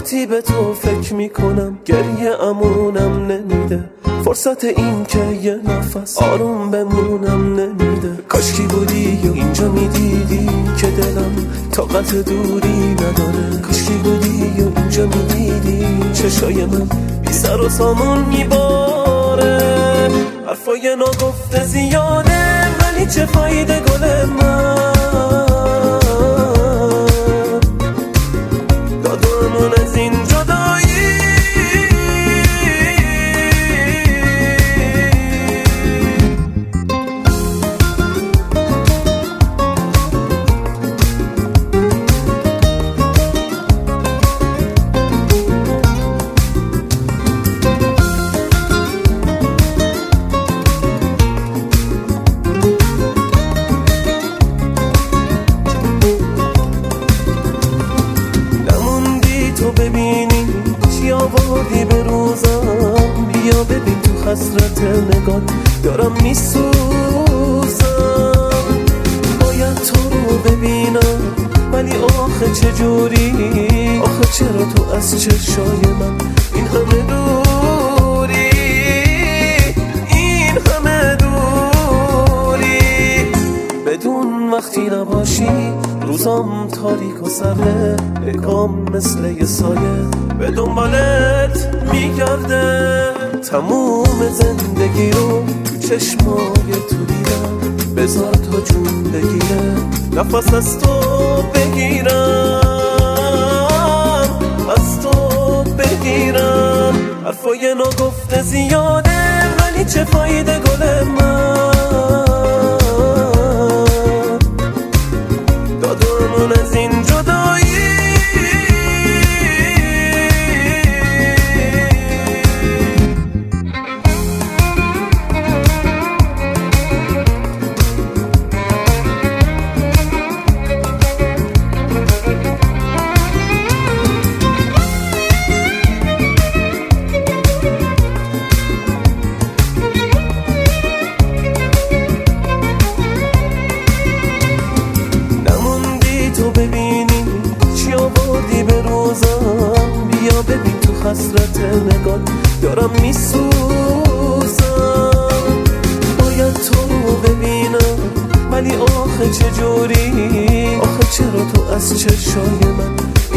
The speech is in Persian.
وقتی به تو فکر میکنم گریه امونم نمیده، فرصت این که یه نفس آروم بمونم نمیده. کاشکی بودی و اینجا میدیدی که دلم طاقت دوری نداره، کاشکی بودی و اینجا میدیدی چشای من بی سر و سامون میباره. حرفای ناگفته زیاده ولی چه فایده گل من، دادمون از این جدایی. ببینی چی آوردی به روزم، بیا ببین تو حسرت نگات دارم میسوزم. باید تو رو ببینم ولی آخه چجوری، آخه چرا تو از چشای من این همه دوری، این همه دوری. بدون وقتی نباشی روزام تاریک و سرده، اکام مثل یه سایه به دنبالت میگرده. تموم زندگی رو تو چشمای تو دیدم، بذار تا جون بگیره نفس از تو بگیرم، از تو بگیرم. حرفای ناگفته زیاده ولی چه فایده گل من، دادمون از این جدایی. تو ببینی چی آوردی به روزم، بیا ببین تو حسرت نگات دارم میسوزم. باید تو رو ببینم ولی آخه چجوری، آخه چرا تو از چشای من